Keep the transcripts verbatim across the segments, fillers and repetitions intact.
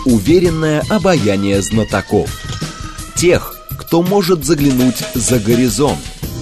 уверенное обаяние знатоков. Тех, кто может заглянуть за горизонт.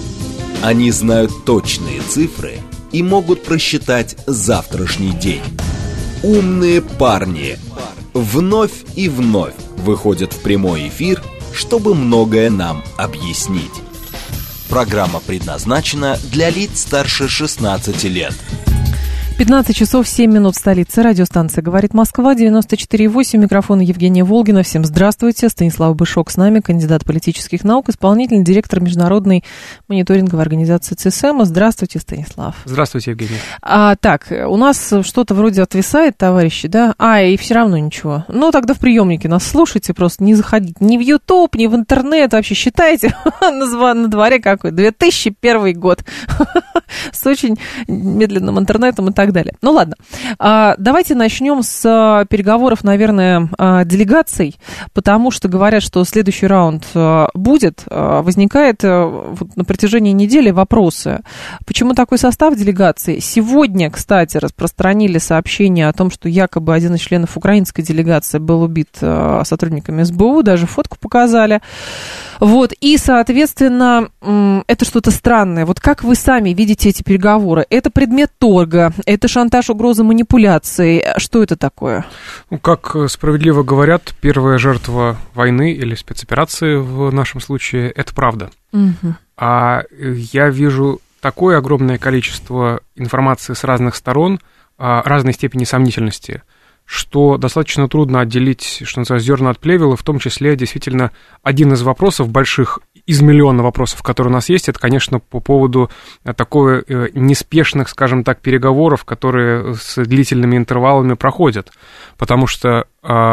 Они знают точные цифры и могут просчитать завтрашний день. Умные парни вновь и вновь выходят в прямой эфир, чтобы многое нам объяснить. Программа предназначена для лиц старше шестнадцати лет. пятнадцать часов семь минут в столице. Радиостанция «Говорит Москва», девяносто четыре и восемь. Микрофон Евгения Волгина. Всем здравствуйте. Станислав Бышок с нами, кандидат политических наук, исполнительный директор международной мониторинговой организации ЦСМ. Здравствуйте, Станислав. Здравствуйте, Евгения. А, так, у нас что-то вроде отвисает, товарищи, да? А, и все равно ничего. Ну, тогда в приемнике нас слушайте, просто не заходите ни в YouTube, ни в интернет. Вообще считайте, на дворе какой? две тысячи первый год. С очень медленным интернетом и так далее. Ну ладно, а, давайте начнем с а, переговоров, наверное, а, делегаций, потому что говорят, что следующий раунд а, будет. А, возникает а, вот, на протяжении недели вопросы. Почему такой состав делегации? Сегодня, кстати, распространили сообщение о том, что якобы один из членов украинской делегации был убит а, сотрудниками СБУ, даже фотку показали. Вот, и, соответственно, это что-то странное. Вот как вы сами видите эти переговоры? Это предмет торга, это шантаж, угроза манипуляции. Что это такое? Ну, как справедливо говорят, первая жертва войны или спецоперации в нашем случае – это правда. Угу. А я вижу такое огромное количество информации с разных сторон, разной степени сомнительности, что достаточно трудно отделить, что называется, зерна от плевела, в том числе, действительно, один из вопросов больших, из миллиона вопросов, которые у нас есть, это, конечно, по поводу такой неспешных, скажем так, переговоров, которые с длительными интервалами проходят, потому что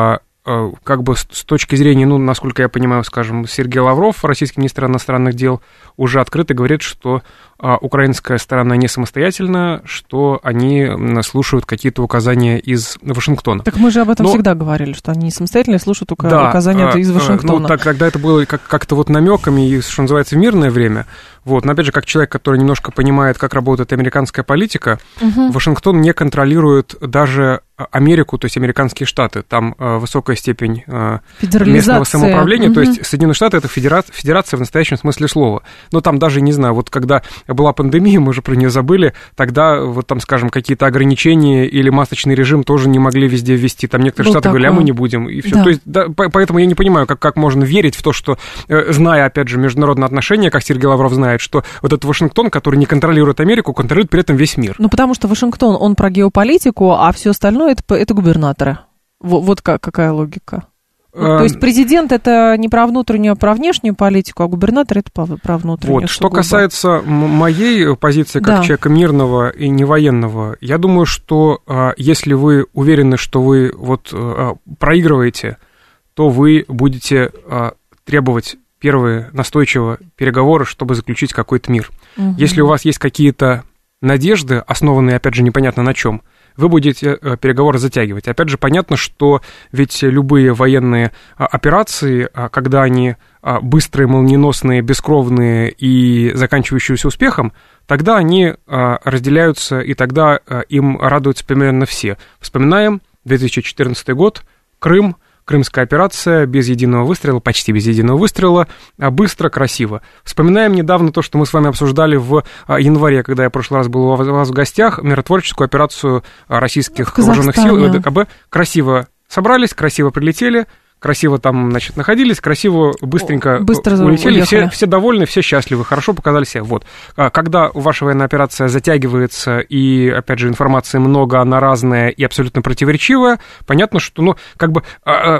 как бы с точки зрения, ну, насколько я понимаю, скажем, Сергей Лавров, российский министр иностранных дел, уже открыто говорит, что а, украинская сторона не самостоятельна, что они слушают какие-то указания из Вашингтона. Так мы же об этом Но... всегда говорили, что они самостоятельно слушают ука... да, указания а, из Вашингтона. Ну, так, тогда это было как- как-то вот намеками, и, что называется, в мирное время. Вот. Но, опять же, как человек, который немножко понимает, как работает американская политика, угу. Вашингтон не контролирует даже Америку, то есть американские штаты. Там э, высокая степень э, местного самоуправления, угу. то есть Соединенные Штаты — это федера... федерация в настоящем смысле слова. Но там даже, не знаю, вот когда была пандемия, мы уже про нее забыли, тогда вот там, скажем, какие-то ограничения или масочный режим тоже не могли везде ввести. Там некоторые Был штаты такой. говорили, а мы не будем, и все. Да. То есть, да, поэтому я не понимаю, как, как можно верить в то, что, э, зная, опять же, международные отношения, как Сергей Лавров знает, что вот этот Вашингтон, который не контролирует Америку, контролирует при этом весь мир. Ну, потому что Вашингтон, он про геополитику, а все остальное это, это губернаторы. Вот, вот как, какая логика. Ну, то есть президент это не про внутреннюю, а про внешнюю политику, а губернатор это про внутреннюю. Вот, что касается моей позиции как да. человека мирного и невоенного, я думаю, что если вы уверены, что вы вот проигрываете, то вы будете требовать первые настойчивые переговоры, чтобы заключить какой-то мир. Угу. Если у вас есть какие-то надежды, основанные, опять же, непонятно на чем, вы будете переговоры затягивать. Опять же, понятно, что ведь любые военные операции, когда они быстрые, молниеносные, бескровные и заканчивающиеся успехом, тогда они разделяются, и тогда им радуются примерно все. Вспоминаем две тысячи четырнадцатый год, Крым, Крымская операция без единого выстрела, почти без единого выстрела, быстро, красиво. Вспоминаем недавно то, что мы с вами обсуждали в январе, когда я в прошлый раз был у вас в гостях, миротворческую операцию российских вооруженных сил и ВДКБ. Красиво собрались, красиво прилетели, красиво там, значит, находились, красиво, быстренько Быстро улетели, все, все довольны, все счастливы, хорошо показали себя. Вот. Когда ваша военная операция затягивается, и, опять же, информации много, она разная и абсолютно противоречивая, понятно, что, ну, как бы...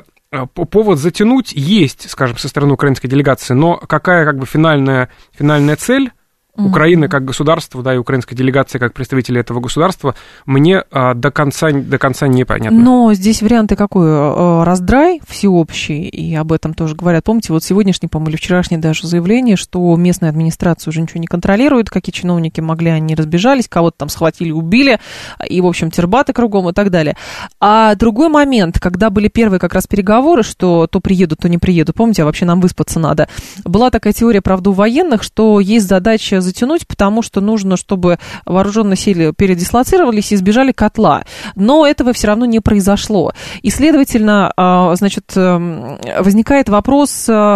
повод затянуть есть, скажем, со стороны украинской делегации, но какая, как бы, финальная, финальная цель Украины как государства, да, и украинской делегации как представители этого государства, мне а, до конца, до конца непонятно. Но здесь варианты какой? Раздрай всеобщий, и об этом тоже говорят. Помните, вот сегодняшний, по-моему, или вчерашнее даже заявление, что местная администрация уже ничего не контролирует, какие чиновники могли, они разбежались, кого-то там схватили, убили, и, в общем, тербаты кругом и так далее. А другой момент, когда были первые как раз переговоры, что то приедут, то не приедут, помните, а вообще нам выспаться надо, была такая теория, правда, у военных, что есть задача затянуть, потому что нужно, чтобы вооруженные силы передислоцировались и избежали котла. Но этого все равно не произошло. И, следовательно, значит, возникает вопрос,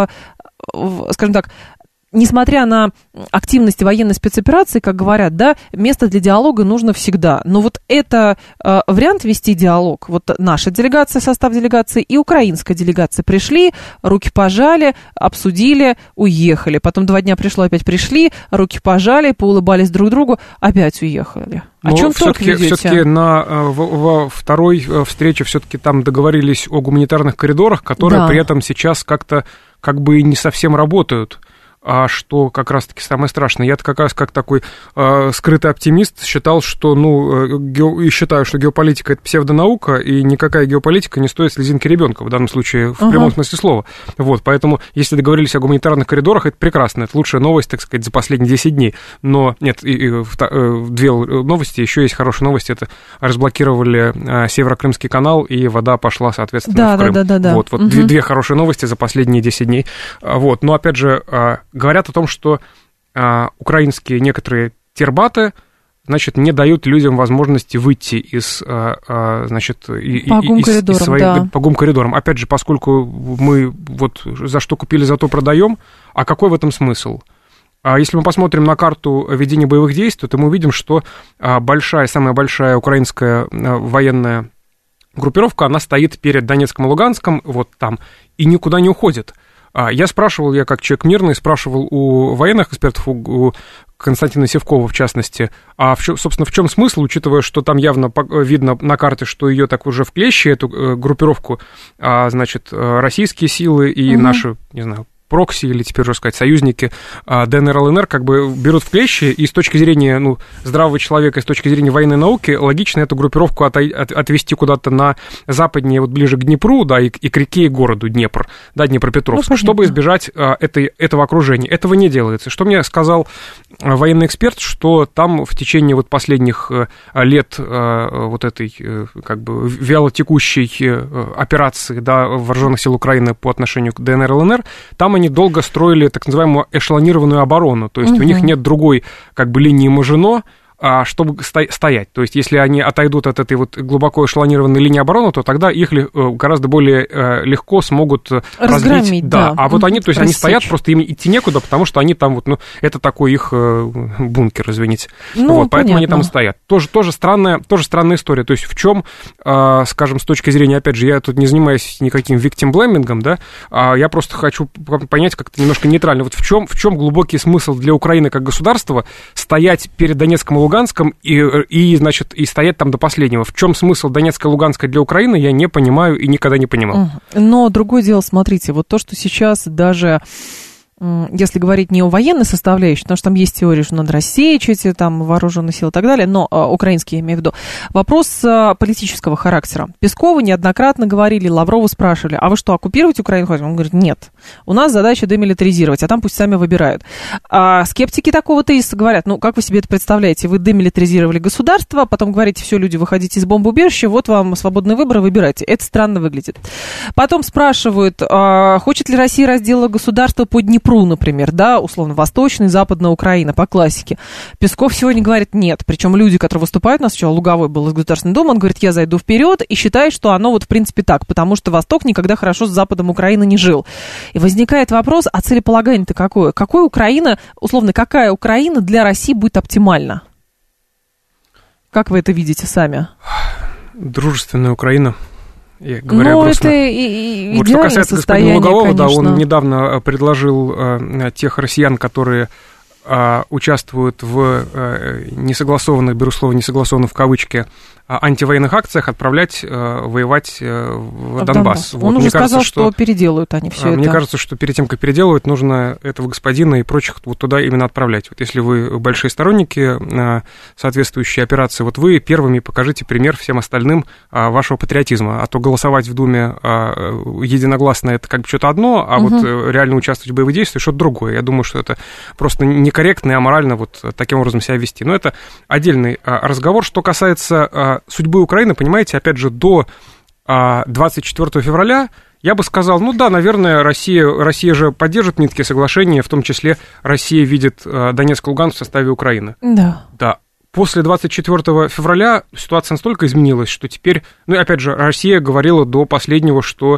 скажем так, несмотря на активность военной спецоперации, как говорят, да, место для диалога нужно всегда. Но вот это э, вариант вести диалог. Вот наша делегация, состав делегации и украинская делегация пришли, руки пожали, обсудили, уехали. Потом два дня пришло, опять пришли, руки пожали, поулыбались друг другу, опять уехали. О чем торг ведете? Все-таки на во, во второй встрече все-таки там договорились о гуманитарных коридорах, которые да. при этом сейчас как-то как бы не совсем работают. А что как раз-таки самое страшное? Я-то как раз как такой э, скрытый оптимист считал, что, ну, ге... и считаю, что геополитика – это псевдонаука, и никакая геополитика не стоит слезинки ребенка, в данном случае, в uh-huh. прямом смысле слова. Вот, поэтому, если договорились о гуманитарных коридорах, это прекрасно, это лучшая новость, так сказать, за последние десять дней. Но, нет, и, и, две новости, еще есть хорошая новость, это разблокировали Северокрымский канал, и вода пошла, соответственно, да, в Крым. Да, да, да, да. Вот, вот uh-huh. две, две хорошие новости за последние десять дней. Вот, но, опять же, говорят о том, что а, украинские некоторые тербаты, значит, не дают людям возможности выйти из, а, а, значит, и, по гум-коридорам, из своих, да. по гум-коридорам. Опять же, поскольку мы вот за что купили, за то продаем, а какой в этом смысл? А если мы посмотрим на карту ведения боевых действий, то мы увидим, что а, большая, самая большая украинская а, военная группировка, она стоит перед Донецком и Луганском, вот там, и никуда не уходит. Я спрашивал, я как человек мирный, спрашивал у военных экспертов, у Константина Севкова в частности, а, в, собственно, в чем смысл, учитывая, что там явно видно на карте, что ее так уже в клещи, эту группировку, значит, российские силы и угу. наши, не знаю, прокси, или теперь уже сказать, союзники ДНР, ЛНР как бы берут в клещи, и с точки зрения, ну, здравого человека, и с точки зрения военной науки, логично эту группировку от, от, отвести куда-то на западнее, вот ближе к Днепру, да, и, и к реке, и городу Днепр, да, Днепропетровск, ну, чтобы избежать а, этой, этого окружения. Этого не делается. Что мне сказал а, военный эксперт, что там в течение вот последних а, лет а, вот этой, а, как бы, вялотекущей а, операции, да, вооруженных сил Украины по отношению к ДНР, ЛНР, там они долго строили так называемую эшелонированную оборону, то есть угу. у них нет другой как бы линии Мажино, чтобы стоять. То есть, если они отойдут от этой вот глубоко эшелонированной линии обороны, то тогда их гораздо более легко смогут разбить. Да. Да. А вот они, то есть, они стоят, просто им идти некуда, потому что они там вот, ну, это такой их бункер, извините. Ну, вот, поэтому понятно. Они там и стоят. Тоже, тоже, странная, тоже странная история. То есть, в чем, скажем, с точки зрения, опять же, я тут не занимаюсь никаким victim-blaming, да, я просто хочу понять как-то немножко нейтрально. Вот в чем, в чем глубокий смысл для Украины как государства стоять перед Донецком и Луганском и, и, значит, и стоять там до последнего. В чем смысл Донецка и Луганска для Украины, я не понимаю и никогда не понимал. Но другое дело, смотрите, вот то, что сейчас даже... Если говорить не о военной составляющей, потому что там есть теория, что надо рассеять эти там вооруженные силы и так далее, но а, украинские, я имею в виду. Вопрос а, политического характера. Пескову неоднократно говорили, Лаврову спрашивали, а вы что, оккупировать Украину хотите? Он говорит, нет. У нас задача демилитаризировать, а там пусть сами выбирают. А скептики такого тезиса говорят, ну, как вы себе это представляете? Вы демилитаризировали государство, потом говорите, все, люди, выходите из бомбоубежища, вот вам свободный выбор, выбирайте. Это странно выглядит. Потом спрашивают, а, хочет ли Россия раздела государства по Днепру, например, да, условно, Восточная и Западная Украина, по классике. Песков сегодня говорит нет. Причем люди, которые выступают, у нас сначала Луговой был из Государственной Думы, он говорит, я зайду вперед и считаю, что оно вот в принципе так, потому что Восток никогда хорошо с Западом Украины не жил. И возникает вопрос, а целеполагание-то какое? Какой Украина, условно, какая Украина для России будет оптимальна? Как вы это видите сами? Дружественная Украина. Говоря ну, грустно. это и, и вот что касается господина Лугового, конечно. Да, он недавно предложил э, тех россиян, которые э, участвуют в э, несогласованных, беру слово несогласованных в кавычки, антивоенных акциях, отправлять э, воевать э, в, в Донбасс. Донбасс. Вот, он уже сказал, кажется, что, что переделают они все мне это. Мне кажется, что перед тем, как переделывать, нужно этого господина и прочих вот туда именно отправлять. Вот если вы большие сторонники э, соответствующей операции, вот вы первыми покажите пример всем остальным э, вашего патриотизма. А то голосовать в Думе э, единогласно это как бы что-то одно, а угу. вот э, реально участвовать в боевых действиях что-то другое. Я думаю, что это просто некорректно и аморально вот таким образом себя вести. Но это отдельный э, разговор. Что касается... Э, судьбы Украины, понимаете, опять же, до двадцать четвёртого февраля Я бы сказал, ну да, наверное, Россия, Россия же поддержит Минские соглашения, в том числе Россия видит Донецк и Луганск в составе Украины. Да. Да. После двадцать четвёртого февраля ситуация настолько изменилась, что теперь, ну и опять же, Россия говорила до последнего, что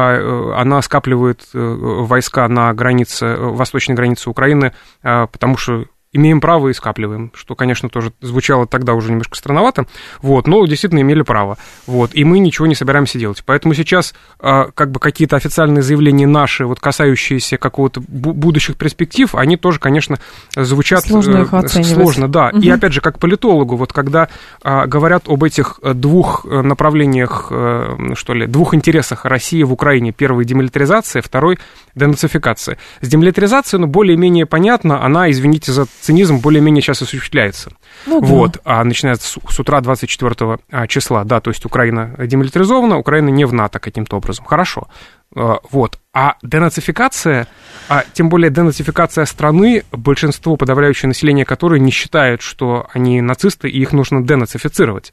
э, она скапливает э, войска на границе, восточной границе Украины, э, потому что имеем право и скапливаем, что, конечно, тоже звучало тогда уже немножко странновато, вот, но действительно имели право, вот, и мы ничего не собираемся делать. Поэтому сейчас как бы какие-то официальные заявления наши, вот, касающиеся какого-то будущих перспектив, они тоже, конечно, звучат сложно, их оценивать. Сложно, да. Угу. И опять же, как политологу, вот когда говорят об этих двух направлениях, что ли, двух интересах России в Украине, первый демилитаризация, второй денацификация. С демилитаризацией, ну, более-менее понятно, она, извините за цинизм, более-менее сейчас осуществляется. Ну, вот, да. А начинается с, с утра двадцать четвёртого числа, да, то есть Украина демилитаризована, Украина не в НАТО каким-то образом. Хорошо. Вот. А денацификация, а тем более денацификация страны, большинство, подавляющее население которой не считает, что они нацисты, и их нужно денацифицировать.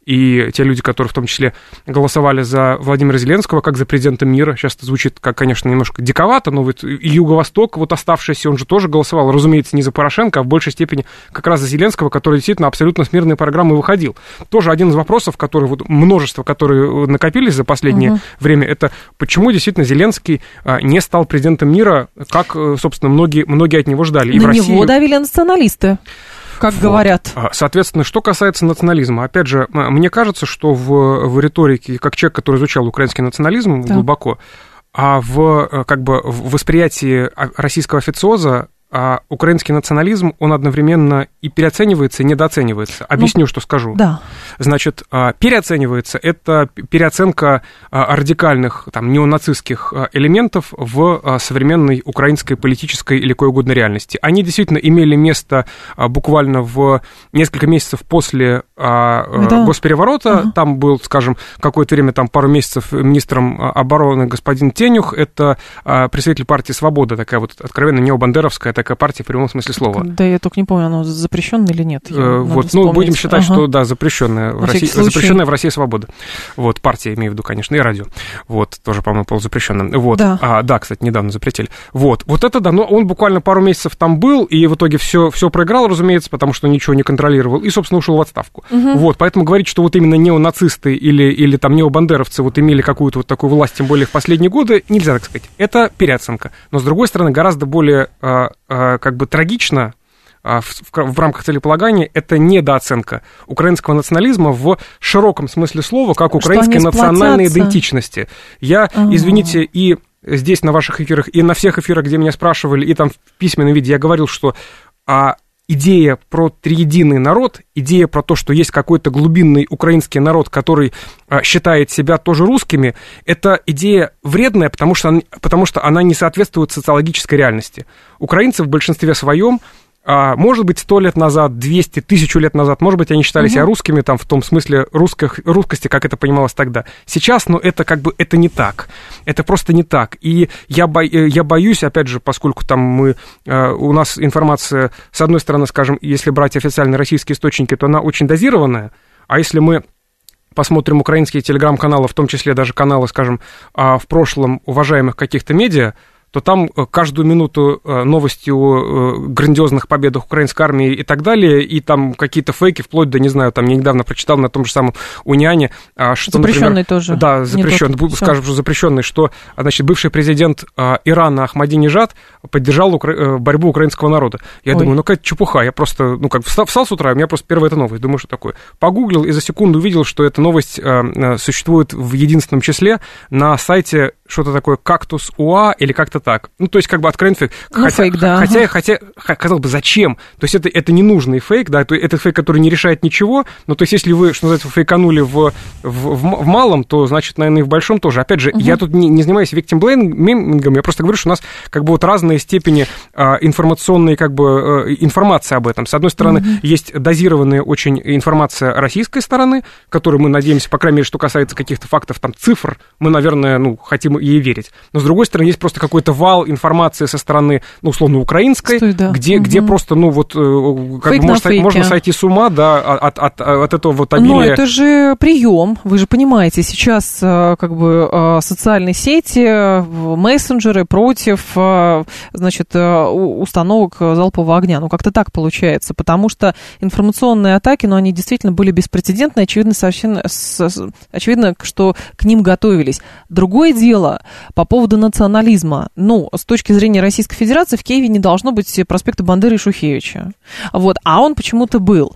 И те люди, которые в том числе голосовали за Владимира Зеленского, как за президента мира, сейчас это звучит, как, конечно, немножко диковато, но вот и Юго-Восток, вот оставшийся, он же тоже голосовал, разумеется, не за Порошенко, а в большей степени как раз за Зеленского, который действительно абсолютно с мирной программой выходил. Тоже один из вопросов, которые, вот множество, которые накопились за последнее угу. время, это почему действительно Зеленский не стал президентом мира, как, собственно, многие, многие от него ждали. И на в России... него давили националисты, как вот. Говорят. Соответственно, что касается национализма, опять же, мне кажется, что в, в риторике, как человек, который изучал украинский национализм да. глубоко, а в, как бы, в восприятии российского официоза, а украинский национализм, он одновременно и переоценивается, и недооценивается. Объясню, ну, что скажу. Да. Значит, переоценивается – это переоценка радикальных, там, неонацистских элементов в современной украинской политической или какой угодно реальности. Они действительно имели место буквально в несколько месяцев после да. госпереворота. Ага. Там был, скажем, какое-то время, там, пару месяцев министром обороны господин Тенюх. Это представитель партии «Свобода», такая вот откровенно необандеровская такая партия в прямом смысле слова. Да, я только не помню, она запрещенная или нет. Э, вот, ну, будем считать, ага. что, да, запрещенная в, России, запрещенная в России «Свобода». Вот, партия, имею в виду, конечно, и радио. Вот, тоже, по-моему, полузапрещенная. Вот, да. А, да, кстати, недавно запретили. Вот, вот это, да, но он буквально пару месяцев там был, и в итоге все, все проиграл, разумеется, потому что ничего не контролировал, и, собственно, ушел в отставку. Угу. Вот, поэтому говорить, что вот именно неонацисты или, или там необандеровцы вот имели какую-то вот такую власть, тем более в последние годы, нельзя так сказать. Это переоценка. Но, с другой стороны, гораздо более, как бы, трагично в, в, в рамках целеполагания, это недооценка украинского национализма в широком смысле слова, как украинской национальной идентичности. Я, ага. извините, и здесь на ваших эфирах, и на всех эфирах, где меня спрашивали, и там в письменном виде я говорил, что а, идея про триединый народ, идея про то, что есть какой-то глубинный украинский народ, который а, считает себя тоже русскими, это идея вредная, потому что, потому что она не соответствует социологической реальности. Украинцы в большинстве своем, а, может быть, сто лет назад, двести, тысячу лет назад, может быть, они считали угу. себя русскими, там, в том смысле русских, русскости, как это понималось тогда. Сейчас, ну, это как бы, это не так. Это просто не так. И я, бо, я боюсь, опять же, поскольку там мы, у нас информация, с одной стороны, скажем, если брать официальные российские источники, то она очень дозированная, а если мы посмотрим украинские телеграм-каналы, в том числе даже каналы, скажем, в прошлом уважаемых каких-то медиа, то там каждую минуту новости о грандиозных победах украинской армии и так далее, и там какие-то фейки, вплоть до, не знаю, там я недавно прочитал на том же самом Униане, что, запрещенный например, тоже. Да, запрещенный, скажем, что запрещенный, что, значит, бывший президент Ирана Ахмадинежад поддержал укра... борьбу украинского народа. Я Ой. думаю, ну какая чепуха, я просто, ну как, встал, встал с утра, у меня просто первая эта новость, думаю, что такое. Погуглил и за секунду увидел, что эта новость существует в единственном числе на сайте что-то такое «Кактус УА» или как-то так. Ну, то есть, как бы откровенный фейк. Ну, хотя, фейк, да. Хотя, хотя, казалось бы, зачем? То есть, это, это ненужный фейк, да, это фейк, который не решает ничего, но, то есть, если вы, что называется, фейканули в, в, в малом, то, значит, наверное, и в большом тоже. Опять же, угу. я тут не, не занимаюсь виктимблеймингом, я просто говорю, что у нас, как бы, вот разные степени а, информационной, как бы, а, информации об этом. С одной стороны, угу. есть дозированная очень информация российской стороны, которую мы надеемся, по крайней мере, что касается каких-то фактов, там, цифр, мы, наверное, ну, хотим ей верить. Но, с другой стороны, есть просто какой-то какой-то вал информации со стороны, ну, условно, украинской, Стой, да. где, угу. где просто, ну, вот, как бы можно, сойти, можно сойти с ума, да, от, от, от этого вот обилия. Но это же прием, вы же понимаете, сейчас как бы социальные сети, мессенджеры против, значит, установок залпового огня. Ну, как-то так получается, потому что информационные атаки, ну, они действительно были беспрецедентны, очевидно, совершенно, очевидно, что к ним готовились. Другое дело по поводу национализма. Ну, с точки зрения Российской Федерации в Киеве не должно быть проспекта Бандеры и Шухевича. Вот, а он почему-то был.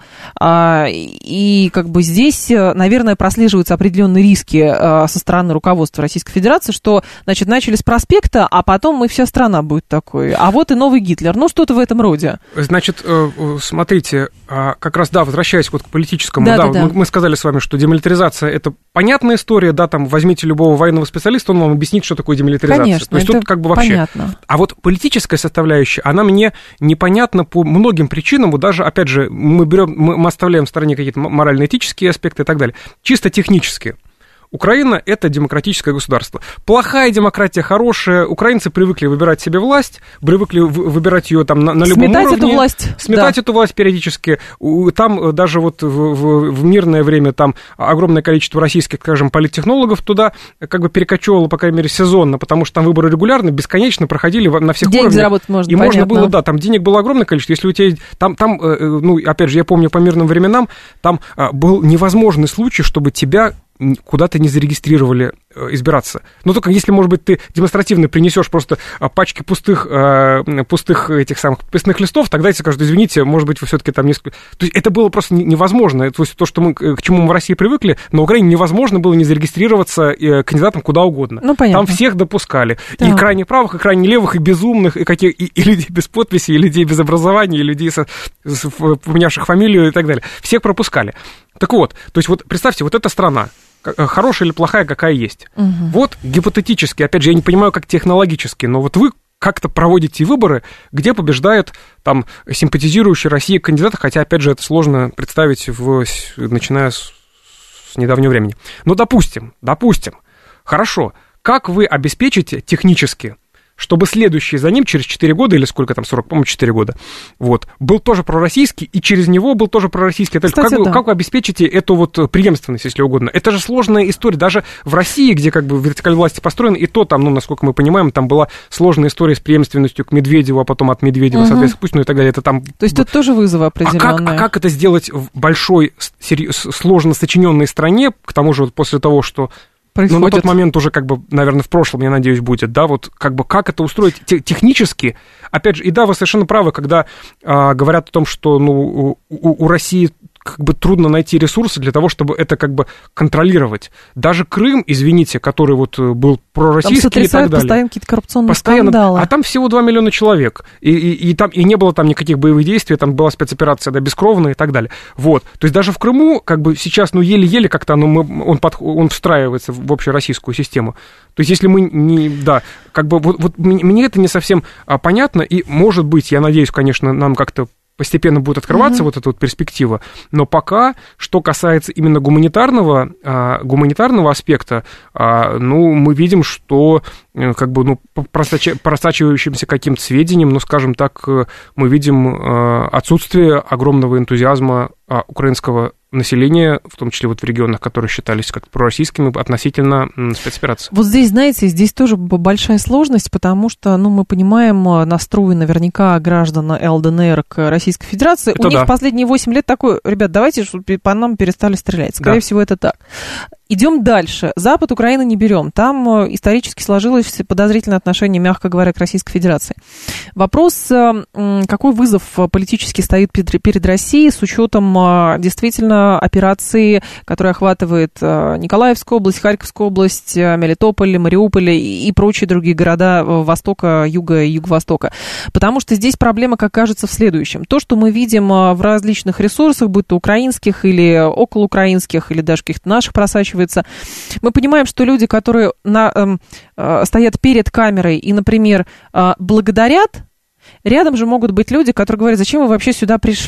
И как бы здесь, наверное, прослеживаются определенные риски со стороны руководства Российской Федерации, что, значит, начали с проспекта, а потом и вся страна будет такой. А вот и новый Гитлер. Ну, что-то в этом роде. Значит, смотрите, как раз, да, возвращаясь вот к политическому, да, да, да, да, мы, да. мы сказали с вами, что демилитаризация – это понятная история, да, там, возьмите любого военного специалиста, он вам объяснит, что такое демилитаризация. Конечно, то есть это тут как бы вообще. Понятно. А вот политическая составляющая, она мне непонятна по многим причинам, вот даже, опять же, мы берем, мы, мы оставляем в стороне какие-то морально-этические аспекты и так далее, чисто технические. Украина – это демократическое государство. Плохая демократия, хорошая. Украинцы привыкли выбирать себе власть, привыкли выбирать ее там на, на любом сметать уровне. Эту власть. Сметать да. эту власть периодически. Там даже вот в, в, в мирное время там огромное количество российских, скажем, политтехнологов туда как бы перекочевывало, по крайней мере, сезонно, потому что там выборы регулярно, бесконечно проходили на всех денег уровнях. заработать можно, и понятно. можно было, да, там денег было огромное количество. Если у тебя там, там, ну, опять же, я помню по мирным временам, там был невозможный случай, чтобы тебя куда-то не зарегистрировали избираться. Но только если, может быть, ты демонстративно принесешь просто пачки пустых, пустых этих самых подписных листов, тогда тебе скажут, извините, может быть, вы все-таки там несколько... То есть это было просто невозможно. То есть то, что мы, к чему мы в России привыкли, на Украине невозможно было не зарегистрироваться кандидатом куда угодно. Ну, понятно. Там всех допускали. Да. И крайне правых, и крайне левых, и безумных, и, каких, и, и людей без подписи, и людей без образования, и людей, со, с, поменявших фамилию и так далее. Всех пропускали. Так вот, то есть вот представьте, вот эта страна, хорошая или плохая, какая есть. Угу. Вот гипотетически, опять же, я не понимаю, как технологически, но вот вы как-то проводите выборы, где побеждает там симпатизирующий России кандидат, хотя, опять же, это сложно представить, в, начиная с, с недавнего времени. Но допустим, допустим, хорошо, как вы обеспечите технически, чтобы следующий за ним через четыре года, или сколько там, сорок, по-моему, четыре года, вот, был тоже пророссийский, и через него был тоже пророссийский. Кстати, как, да. вы, как вы обеспечите эту вот преемственность, если угодно? Это же сложная история. Даже в России, где как бы вертикаль власти построена, и то там, ну, насколько мы понимаем, там была сложная история с преемственностью к Медведеву, а потом от Медведева, угу. соответственно, Путину и так далее. Это там... То есть тут тоже вызовы определенные. А как, а как это сделать в большой, сложно сочиненной стране, к тому же вот после того, что... Происходит. Но на тот момент уже, как бы, наверное, в прошлом, я надеюсь, будет, да, вот, как бы, как это устроить технически, опять же, и да, вы совершенно правы, когда а, говорят о том, что, ну, у, у России как бы трудно найти ресурсы для того, чтобы это как бы контролировать. Даже Крым, извините, который вот был пророссийский и так далее. Постоянно какие-то коррупционные постоянно, скандалы. А там всего два миллиона человек. И, и, и, там, и не было там никаких боевых действий, там была спецоперация, да, бескровная и так далее. Вот. То есть даже в Крыму, как бы сейчас, ну, еле-еле как-то ну, мы, он, под, он встраивается в общероссийскую систему. То есть если мы не... Да, как бы вот, вот мне это не совсем а, понятно, и, может быть, я надеюсь, конечно, нам как-то постепенно будет открываться mm-hmm. вот эта вот перспектива, но пока, что касается именно гуманитарного, а, гуманитарного аспекта, а, ну, мы видим, что как бы, ну, просач... просачивающимся каким-то сведениям, ну, скажем так, мы видим а, отсутствие огромного энтузиазма а, украинского населения, в том числе вот в регионах, которые считались как пророссийскими, относительно спецоперации. Вот здесь, знаете, здесь тоже большая сложность, потому что, ну, мы понимаем настрой наверняка граждан эл дэ эн эр к Российской Федерации. Это У них да. в последние восемь лет такой, ребят, давайте, чтобы по нам перестали стрелять. Скорее да. всего, это так. Идем дальше. Запад Украины не берем. Там исторически сложилось подозрительное отношение, мягко говоря, к Российской Федерации. Вопрос, какой вызов политически стоит перед Россией с учетом действительно операции, которая охватывает Николаевскую область, Харьковскую область, Мелитополь, Мариуполь и прочие другие города Востока, Юга и Юго-Востока. Потому что здесь проблема, как кажется, в следующем. То, что мы видим в различных ресурсах, будь то украинских или околоукраинских, или даже каких-то наших просачивается, мы понимаем, что люди, которые на, э, стоят перед камерой и, например, э, благодарят, рядом же могут быть люди, которые говорят, зачем вы вообще сюда пришли?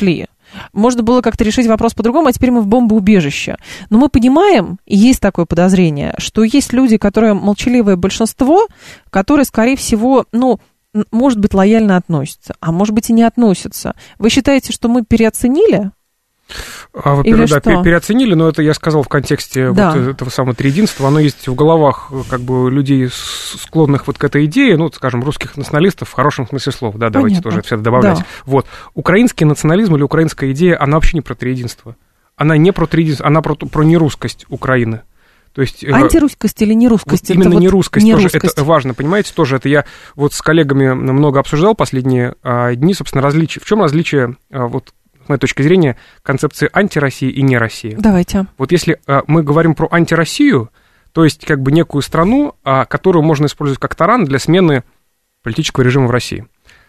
Можно было как-то решить вопрос по-другому, а теперь мы в бомбоубежище. Но мы понимаем, и есть такое подозрение, что есть люди, которые молчаливое большинство, которые, скорее всего, ну, может быть, лояльно относятся, а может быть и не относятся. Вы считаете, что мы переоценили? Во-первых, да, что? переоценили, но это я сказал в контексте да. вот этого самого триединства. Оно есть в головах как бы людей, склонных вот к этой идее, ну, скажем, русских националистов в хорошем смысле слова, да, давайте Понятно. тоже это все добавлять. Да. Вот. Украинский национализм или украинская идея, она вообще не про триединство. Она не про триединство, она про, про нерусскость Украины. То есть, антирусскость или нерусскость? Вот именно это нерусскость, вот тоже нерусскость. Это важно, понимаете, тоже это я вот с коллегами много обсуждал последние а, дни, собственно, различия. В чем различие, а, вот, с моей точки зрения, концепции антироссии и не России? Давайте. Вот если а, мы говорим про антироссию, то есть как бы некую страну, а, которую можно использовать как таран для смены политического режима в России.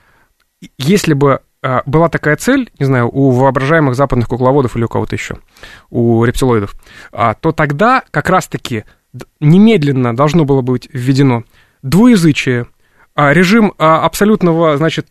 Если бы а, была такая цель, не знаю, у воображаемых западных кукловодов или у кого-то еще, у рептилоидов, а, то тогда как раз-таки немедленно должно было быть введено двуязычие, режим абсолютного, значит,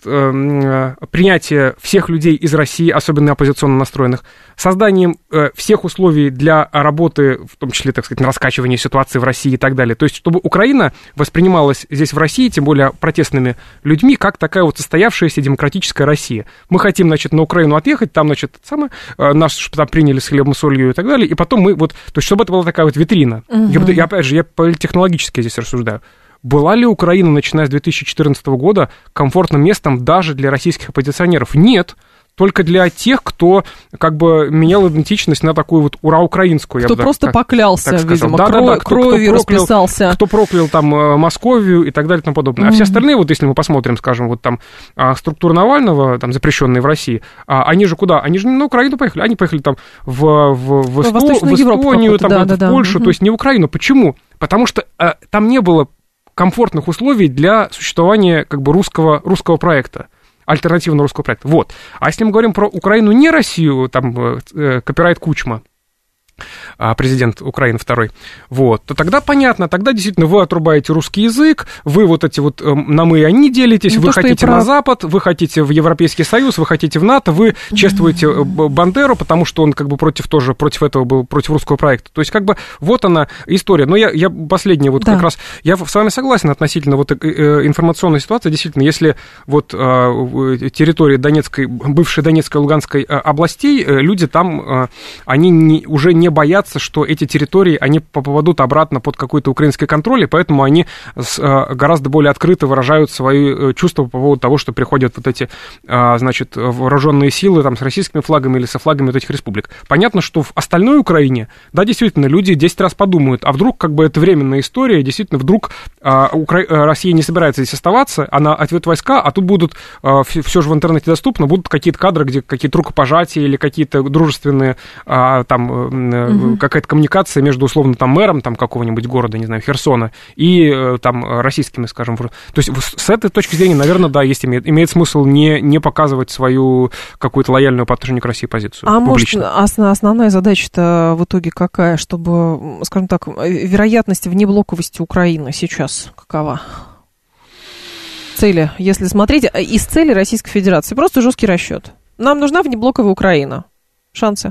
принятия всех людей из России, особенно оппозиционно настроенных, созданием всех условий для работы, в том числе, так сказать, на раскачивание ситуации в России и так далее. То есть, чтобы Украина воспринималась здесь в России, тем более протестными людьми, как такая вот состоявшаяся демократическая Россия. Мы хотим, значит, на Украину отъехать, там, значит, самое, нас, чтобы там приняли с хлебом, солью и так далее, и потом мы вот, то есть, чтобы это была такая вот витрина. Угу. Я, я, опять же, я политтехнологически здесь рассуждаю. Была ли Украина, начиная с две тысячи четырнадцатого года, комфортным местом даже для российских оппозиционеров? Нет. Только для тех, кто как бы менял идентичность на такую вот ура-украинскую. Кто я бы просто так, поклялся, так видимо, да, кро... да, да, кто, кровью кто проклял, расписался. Кто проклял там Московию и так далее и тому подобное. Mm-hmm. А все остальные, вот если мы посмотрим, скажем, вот там структура Навального, там запрещенные в России, они же куда? Они же не на Украину поехали, они поехали там в, в, в, Эсто... в Эстонию, там, да, вот, да, в да. Польшу, Mm-hmm. то есть не в Украину. Почему? Потому что а, там не было комфортных условий для существования как бы русского, русского проекта, альтернативного русского проекта. Вот. А если мы говорим про Украину, не Россию, там э, копирайт Кучма, президент Украины второй, вот, то тогда понятно, тогда действительно вы отрубаете русский язык, вы вот эти вот на мы и они делитесь, ну, вы то, хотите на Запад, вы хотите в Европейский Союз, вы хотите в НАТО, вы чествуете Бандеру, потому что он как бы против тоже, против этого был, против русского проекта. То есть как бы вот она история. Но я, я последняя вот да. как раз, я с вами согласен относительно вот информационной ситуации, действительно, если вот территории Донецкой, бывшей Донецкой и Луганской областей, люди там, они не, уже не боятся, что эти территории, они попадут обратно под какой-то украинский контроль, и поэтому они с, гораздо более открыто выражают свои чувства по поводу того, что приходят вот эти, значит, вооруженные силы там, с российскими флагами или со флагами вот этих республик. Понятно, что в остальной Украине, да, действительно, люди десять раз подумают, а вдруг как бы это временная история, действительно, вдруг Укра... Россия не собирается здесь оставаться, она отведет войска, а тут будут, все же в интернете доступно, будут какие-то кадры, где какие-то рукопожатия или какие-то дружественные там Uh-huh. какая-то коммуникация между, условно, там, мэром там, какого-нибудь города, не знаю, Херсона, и там российскими, скажем. То есть с этой точки зрения, наверное, да, есть, имеет, имеет смысл не, не показывать свою какую-то лояльную по отношению к России позицию. А публично. Может, основ, основная задача-то в итоге какая, чтобы, скажем так, вероятность внеблоковости Украины сейчас какова? Цели, если смотреть, из цели Российской Федерации, просто жесткий расчет. Нам нужна внеблоковая Украина. Шансы?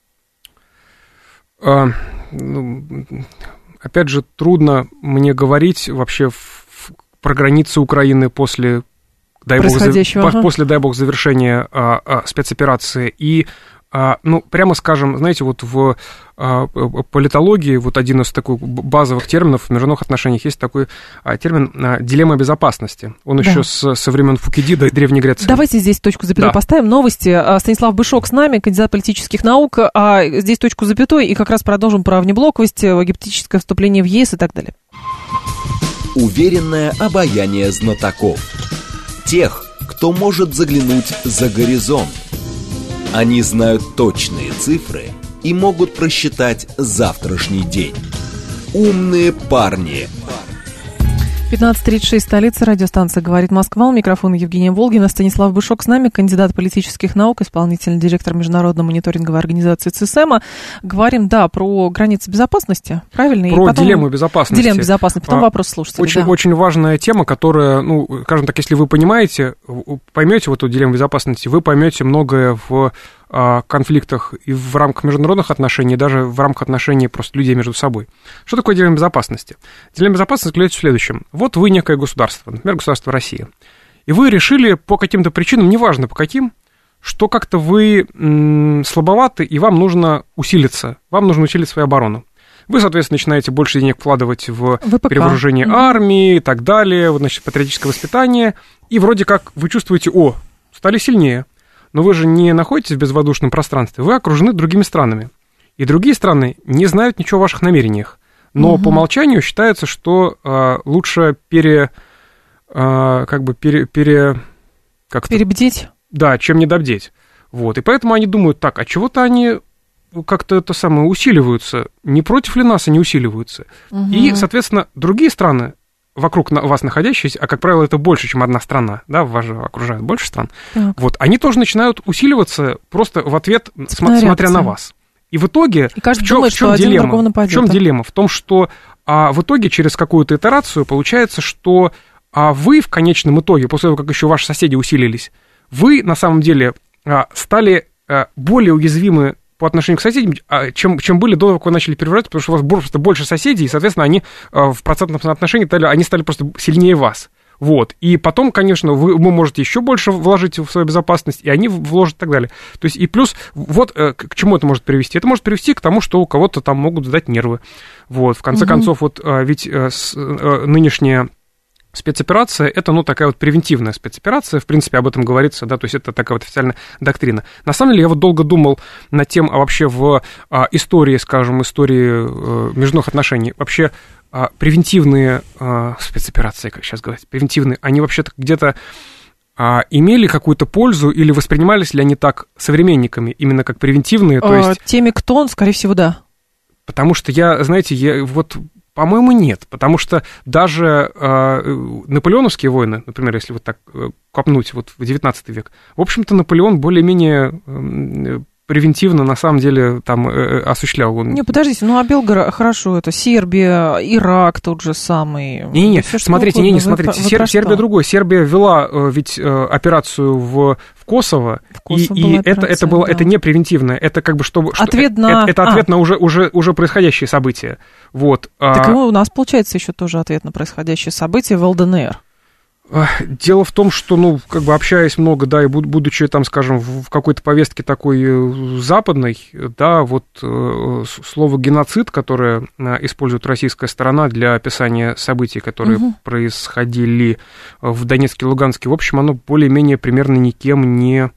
А, ну, опять же, трудно мне говорить вообще в, в, про границы Украины после, дай бог, за, ага. после, дай бог, завершения а, а, спецоперации. И, а, ну, прямо скажем, знаете, вот в а, политологии, вот один из таких базовых терминов в международных отношениях есть такой а, термин а, «дилемма безопасности». Он да. еще с, со времен Фукидида и Древней Греции. Давайте здесь точку запятой да. поставим. Новости. Станислав Бышок с нами, кандидат политических наук. А здесь точку запятой, и как раз продолжим про внеблоковость, гипотетическое вступление в ЕС и так далее. Уверенное обаяние знатоков. Тех, кто может заглянуть за горизонт. Они знают точные цифры и могут просчитать завтрашний день. Умные парни. пятнадцать тридцать шесть, столица, радиостанция «Говорит Москва». У микрофона Евгения Волгина. Станислав Бышок с нами, кандидат политических наук, исполнительный директор международной мониторинговой организации ЦИСЭМа. Говорим, да, про границы безопасности, правильно? Про и потом... дилемму безопасности. Дилемму безопасности, потом а, вопрос слушателей. Очень, да. очень важная тема, которая, ну, скажем так, если вы понимаете, поймете вот эту дилемму безопасности, вы поймете многое в конфликтах и в рамках международных отношений, и даже в рамках отношений просто людей между собой. Что такое дилемма безопасности? Дилемма безопасности заключается в следующем. Вот вы некое государство, например, государство Россия, и вы решили по каким-то причинам, неважно по каким, что как-то вы м, слабоваты, и вам нужно усилиться, вам нужно усилить свою оборону. Вы, соответственно, начинаете больше денег вкладывать в ВПК. Перевооружение mm-hmm. армии и так далее, вот, значит, патриотическое воспитание, и вроде как вы чувствуете, о, стали сильнее, но вы же не находитесь в безвоздушном пространстве, вы окружены другими странами, и другие страны не знают ничего о ваших намерениях, но mm-hmm. по умолчанию считается, что э, лучше пере, э, как бы пере, пере, как перебдеть, да, чем недобдеть, вот, и поэтому они думают, так, а чего-то они как-то это самое усиливаются, не против ли нас они усиливаются, угу. и, соответственно, другие страны, вокруг вас находящиеся, а, как правило, это больше, чем одна страна, да, вас же окружает больше стран, так. вот, они тоже начинают усиливаться просто в ответ, см- смотря на вас. И в итоге, и каждый в чем, думает, в чем что дилемма? Один нападет, в чем да? дилемма? В том, что а, в итоге через какую-то итерацию получается, что а, вы в конечном итоге, после того, как еще ваши соседи усилились, вы на самом деле а, стали а, более уязвимы по отношению к соседям, чем, чем были до того, как вы начали переврать, потому что у вас просто больше соседей, и, соответственно, они в процентном соотношении они стали просто сильнее вас. Вот. И потом, конечно, вы, вы можете еще больше вложить в свою безопасность, и они вложат и так далее. То есть, и плюс, вот к чему это может привести? Это может привести к тому, что у кого-то там могут сдать нервы. Вот. В конце угу. концов, вот ведь нынешняя спецоперация – это, ну, такая вот превентивная спецоперация, в принципе, об этом говорится, да, то есть это такая вот официальная доктрина. На самом деле, я вот долго думал над тем, а вообще в а, истории, скажем, истории а, международных отношений, вообще а, превентивные а, спецоперации, как сейчас говорят, превентивные, они вообще-то где-то а, имели какую-то пользу или воспринимались ли они так современниками, именно как превентивные, то есть… Теми, кто он, скорее всего, да. Потому что я, знаете, я вот… По-моему, нет, потому что даже э, наполеоновские войны, например, если вот так э, копнуть вот в девятнадцатый век, в общем-то, Наполеон более-менее э, превентивно, на самом деле, там э, осуществлял. Он... Не, подождите, ну, а Белгород, хорошо, это Сербия, Ирак тот же самый. Не-не, смотрите, не-не, смотрите, вы, Сер- вы Сербия другой. Сербия вела э, ведь э, операцию в, в Косово, в Косово и, и это, это было, да. это не превентивное, это как бы чтобы… Ответ что, на… Это, это ответ а. на уже, уже, уже происходящие события, вот. Так а... у нас, получается, еще тоже ответ на происходящие события в ЛДНР. Дело в том, что, ну, как бы общаясь много, да, и будучи, там, скажем, в какой-то повестке такой западной, да, вот э, слово «геноцид», которое использует российская сторона для описания событий, которые угу. происходили в Донецке и Луганске, в общем, оно более-менее примерно никем не...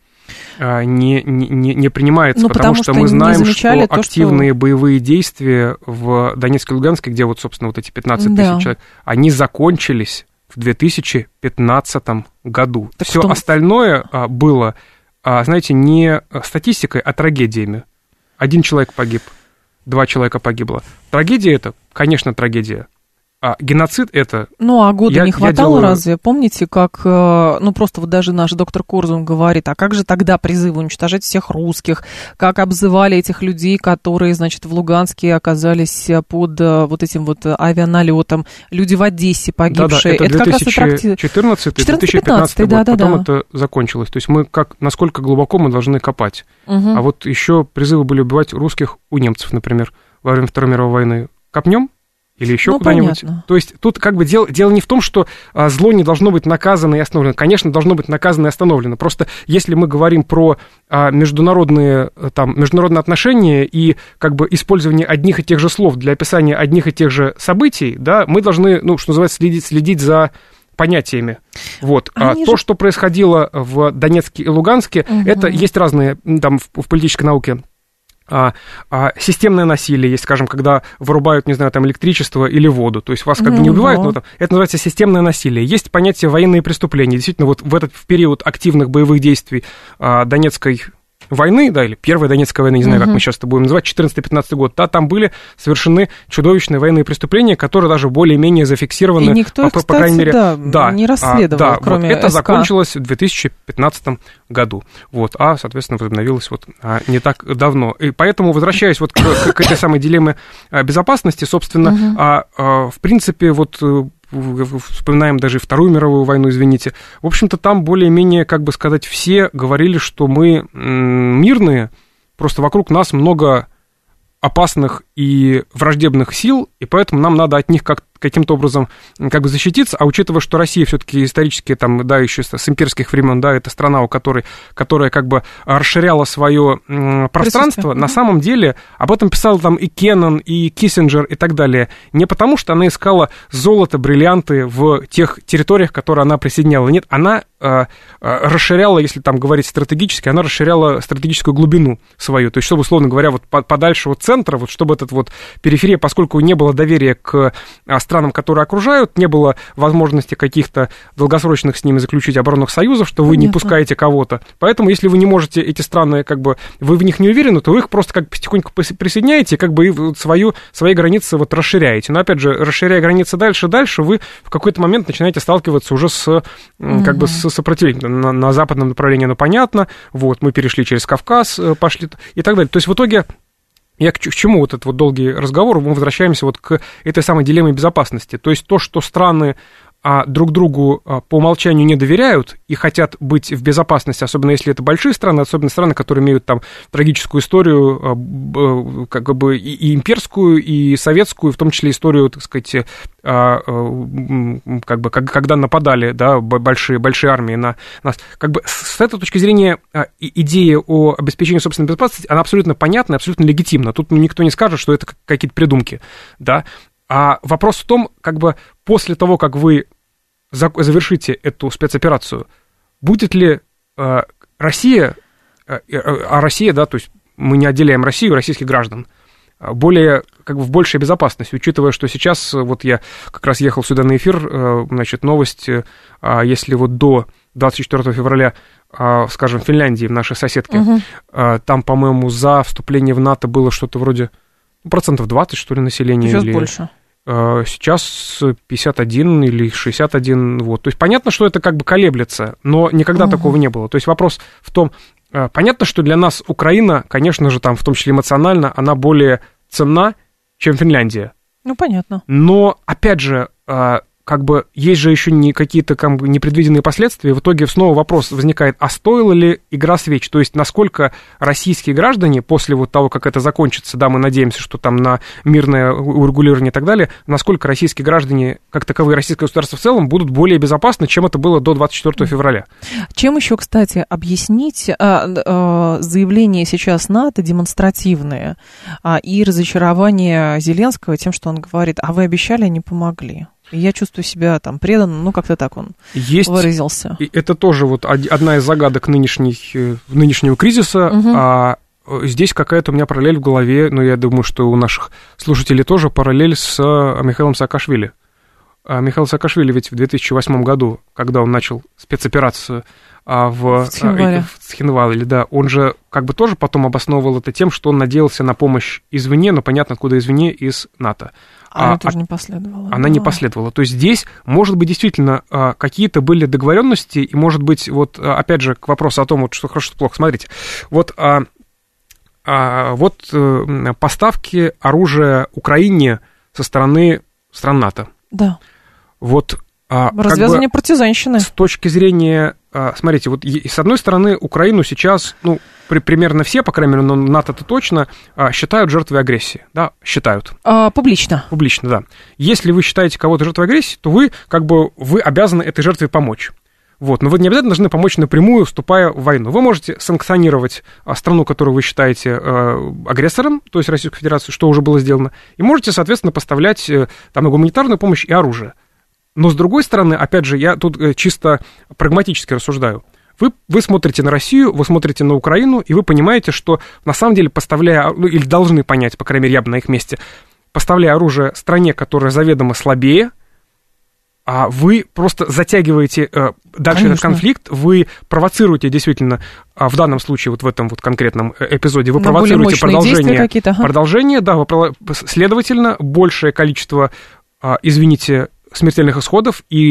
Не, не, не принимается, ну, потому, потому что, что мы знаем, что то, активные что... боевые действия в Донецке и Луганске, где вот, собственно, вот эти пятнадцать да. тысяч человек, они закончились в две тысячи пятнадцатом году. Так все том... остальное а, было, а, знаете, не статистикой, а трагедиями. Один человек погиб, два человека погибло. Трагедия это, конечно, трагедия. А геноцид это... Ну, а года я, не хватало делаю... разве? Помните, как, ну, просто вот даже наш доктор Корзун говорит, а как же тогда призывы уничтожать всех русских, как обзывали этих людей, которые, значит, в Луганске оказались под вот этим вот авианалетом, люди в Одессе погибшие. Да-да, это, это две тысячи четырнадцатый - две тысячи пятнадцатый год, да, да, потом да. это закончилось. То есть мы как, насколько глубоко мы должны копать. Угу. А вот еще призывы были убивать русских у немцев, например, во время Второй мировой войны. Копнем? Или еще ну, куда-нибудь. Понятно. То есть тут как бы дело, дело не в том, что а, зло не должно быть наказано и остановлено. Конечно, должно быть наказано и остановлено. Просто если мы говорим про а, международные, там, международные отношения и как бы использование одних и тех же слов для описания одних и тех же событий, да, мы должны, ну, что называется, следить, следить за понятиями. Вот. А то, же... что происходило в Донецке и Луганске, угу. это есть разные там в, в политической науке. А, а, системное насилие есть, скажем, когда вырубают, не знаю, там, электричество или воду, то есть вас как бы не убивают, но там, это называется системное насилие. Есть понятие военные преступления. Действительно, вот в этот в период активных боевых действий а, Донецкой войны, да, или первой Донецкой войны, не знаю, uh-huh. как мы сейчас это будем называть, четырнадцатый-пятнадцатый год, да, там были совершены чудовищные военные преступления, которые даже более-менее зафиксированы, и никто, по, кстати, по крайней мере, да, да, не расследовал, а, да, кроме вот это СК. закончилось в две тысячи пятнадцатом году, вот, а, соответственно, возобновилось вот а, не так давно. И поэтому, возвращаясь вот к, к, к этой самой дилемме безопасности, собственно, uh-huh. а, а, в принципе, вот вспоминаем даже Вторую мировую войну, извините. В общем-то, там более-менее, как бы сказать, все говорили, что мы мирные, просто вокруг нас много опасных и враждебных сил, и поэтому нам надо от них как каким-то образом как бы защититься, а учитывая, что Россия все-таки исторически, там, да, еще с имперских времен, да, это страна, у которой, которая как бы расширяла свое пространство, на самом деле об этом писал там и Кеннон, и Киссинджер, и так далее, не потому что она искала золото, бриллианты в тех территориях, которые она присоединяла, нет, она э, расширяла, если там говорить стратегически, она расширяла стратегическую глубину свою, то есть, чтобы, условно говоря, вот подальше от центра, вот чтобы этот вот периферия, поскольку не было доверия к странам, которые окружают, не было возможности каких-то долгосрочных с ними заключить оборонных союзов, что вы Понятно. Не пускаете кого-то. Поэтому, если вы не можете эти страны, как бы, вы в них не уверены, то вы их просто как бы потихоньку присоединяете, как бы и свою, свои границы вот расширяете. Но, опять же, расширяя границы дальше и дальше, вы в какой-то момент начинаете сталкиваться уже с, угу. как бы, с сопротивлением. На, на западном направлении, ну, понятно, вот, мы перешли через Кавказ, пошли и так далее. То есть, в итоге... Я к чему вот этот вот долгий разговор? Мы возвращаемся вот к этой самой дилемме безопасности. То есть то, что страны а, друг другу а, по умолчанию не доверяют и хотят быть в безопасности, особенно если это большие страны, особенно страны, которые имеют там трагическую историю, а, как бы и, и имперскую, и советскую, в том числе историю, так сказать, а, а, как бы как, когда нападали, да, большие, большие армии на нас. Как бы с этой точки зрения а, идея о обеспечении собственной безопасности, она абсолютно понятна, абсолютно легитимна. Тут никто не скажет, что это какие-то придумки, да. А вопрос в том, как бы после того, как вы завершите эту спецоперацию, будет ли э, Россия, э, а Россия, да, то есть мы не отделяем Россию, российских граждан, более, как бы в большей безопасности, учитывая, что сейчас, вот я как раз ехал сюда на эфир, э, значит, новость, э, если вот до двадцать четвёртого февраля, э, скажем, в Финляндии, в нашей соседке, угу. э, там, по-моему, за вступление в НАТО было что-то вроде, ну, процентов двадцать, что ли, населения. Сейчас или... больше. Сейчас пятьдесят один или шестьдесят один, вот. То есть понятно, что это как бы колеблется, но никогда uh-huh. такого не было. То есть вопрос в том, понятно, что для нас Украина, конечно же, там, в том числе эмоционально, она более ценна, чем Финляндия. Ну, понятно. Но, опять же, как бы есть же еще не какие-то как бы непредвиденные последствия. В итоге снова вопрос возникает, а стоила ли игра свеч? То есть насколько российские граждане после вот того, как это закончится, да, мы надеемся, что там на мирное урегулирование и так далее, насколько российские граждане, как таковые, российское государство в целом, будут более безопасны, чем это было до двадцать четвёртого февраля. Чем еще, кстати, объяснить а, а, заявление сейчас НАТО демонстративное а, и разочарование Зеленского тем, что он говорит, а вы обещали, а не помогли? Я чувствую себя там преданным, ну, как-то так он Есть, выразился. Это тоже вот одна из загадок нынешней, нынешнего кризиса. Угу. А здесь какая-то у меня параллель в голове, но я думаю, что у наших слушателей тоже параллель с Михаилом Саакашвили. А Михаил Саакашвили ведь в две тысячи восьмом году, когда он начал спецоперацию в Цхинвале, да, он же как бы тоже потом обосновывал это тем, что он надеялся на помощь извне, но понятно, откуда извне, из НАТО. А, а она тоже не последовала. Она да. не последовала. То есть здесь, может быть, действительно какие-то были договоренности, и, может быть, вот опять же, к вопросу о том, вот, что хорошо, что плохо. Смотрите, вот, а, а, вот поставки оружия Украине со стороны стран НАТО. Да. Вот. Развязывание как бы партизанщины. С точки зрения, смотрите, вот с одной стороны, Украину сейчас, ну, при, примерно все, по крайней мере, но НАТО-то точно, считают жертвой агрессии, да, считают. А, публично. Публично, да. Если вы считаете кого-то жертвой агрессии, то вы, как бы, вы обязаны этой жертве помочь. Вот, но вы не обязательно должны помочь напрямую, вступая в войну. Вы можете санкционировать страну, которую вы считаете э, агрессором, то есть Российскую Федерацию, что уже было сделано, и можете, соответственно, поставлять э, там и гуманитарную помощь, и оружие. Но, с другой стороны, опять же, я тут чисто прагматически рассуждаю. Вы, вы смотрите на Россию, вы смотрите на Украину, и вы понимаете, что на самом деле, поставляя, ну, или должны понять, по крайней мере, я бы на их месте, поставляя оружие стране, которая заведомо слабее, а вы просто затягиваете э, дальше Конечно. Этот конфликт, вы провоцируете действительно, а в данном случае, вот в этом вот конкретном эпизоде, вы Но провоцируете продолжение, ага. продолжение, да, вы, следовательно, большее количество, э, извините, смертельных исходов, и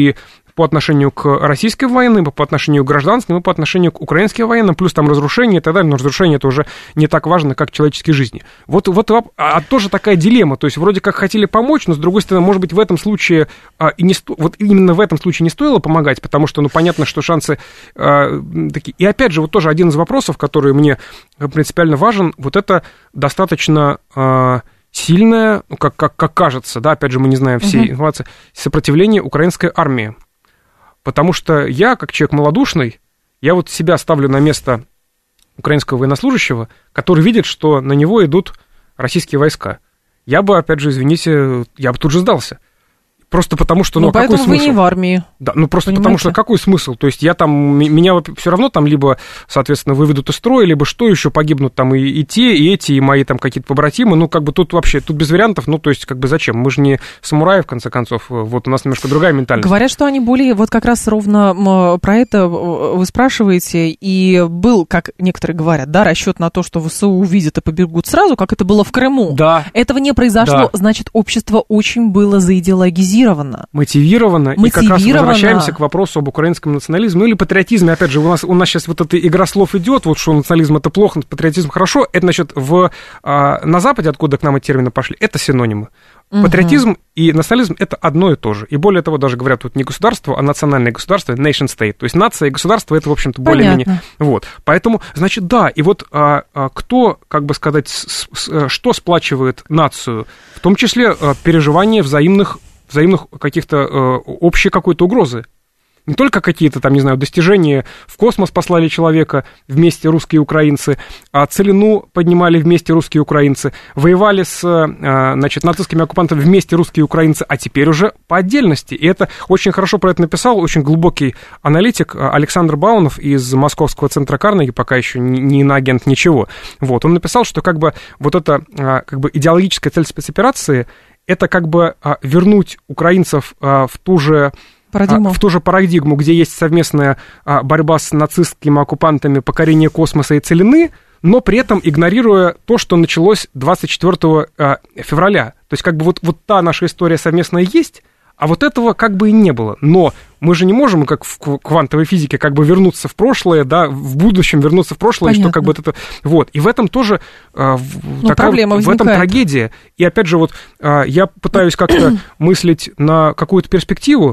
по отношению к российским военным, по отношению к гражданским и по отношению к украинским военным, плюс там разрушение и так далее, но разрушение это уже не так важно, как человеческие жизни. Вот, вот а тоже такая дилемма, то есть вроде как хотели помочь, но с другой стороны, может быть, в этом случае а, и не сто... вот именно в этом случае не стоило помогать, потому что, ну, понятно, что шансы а, такие. И опять же, вот тоже один из вопросов, который мне принципиально важен, вот это достаточно... А, сильное, ну, как, как, как кажется, да, опять же, мы не знаем всей uh-huh. информации, сопротивление украинской армии. Потому что я, как человек малодушный, я вот себя ставлю на место украинского военнослужащего, который видит, что на него идут российские войска. Я бы, опять же, извините, я бы тут же сдался. Просто потому что, ну, ну поэтому какой смысл? Вы не в армии. Да, ну просто понимаете? Потому что какой смысл? То есть я там, меня все равно там либо, соответственно, выведут из строя, либо что еще, погибнут там и, и те, и эти, и мои там какие-то побратимы, ну как бы тут вообще, тут без вариантов, ну то есть как бы зачем? Мы же не самураи, в конце концов, вот у нас немножко другая ментальность. Говорят, что они более, вот как раз ровно про это вы спрашиваете, и был, как некоторые говорят, да, расчет на то, что ВСУ увидят и побегут сразу, как это было в Крыму. Да. Этого не произошло, да. Значит, общество очень было заидеологизировано. Мотивировано, Мотивировано. И как раз возвращаемся к вопросу об украинском национализме, ну или патриотизме. Опять же, у нас, у нас сейчас вот эта игра слов идет, вот что национализм это плохо, патриотизм хорошо. Это, значит, в, а, на Западе, откуда к нам эти термины пошли, это синонимы. Угу. Патриотизм и национализм это одно и то же. И более того, даже говорят, тут не государство, а национальное государство, nation state. То есть нация и государство это, в общем-то, более-менее. Вот. Поэтому, значит, да, и вот а, а, кто, как бы сказать, с, с, что сплачивает нацию, в том числе а, переживание взаимных взаимных каких-то э, общей какой-то угрозы. Не только какие-то там, не знаю, достижения, в космос послали человека вместе русские и украинцы, а целину поднимали вместе русские и украинцы, воевали с, э, значит, нацистскими оккупантами вместе русские и украинцы, а теперь уже по отдельности. И это очень хорошо про это написал очень глубокий аналитик Александр Баунов из Московского центра Карнеги, пока еще не иноагент, ничего. Вот, он написал, что как бы вот эта э, как бы идеологическая цель спецоперации это как бы а, вернуть украинцев а, в, ту же, а, в ту же парадигму, где есть совместная а, борьба с нацистскими оккупантами, покорение космоса и целины, но при этом игнорируя то, что началось двадцать четвёртого февраля. То есть как бы вот, вот та наша история совместная есть, а вот этого как бы и не было. Но мы же не можем, как в квантовой физике, как бы вернуться в прошлое, да, в будущем вернуться в прошлое, Понятно. Что как бы это... Вот, и в этом тоже э, такая, проблема в этом трагедия. И опять же, вот э, я пытаюсь как-то мыслить на какую-то перспективу,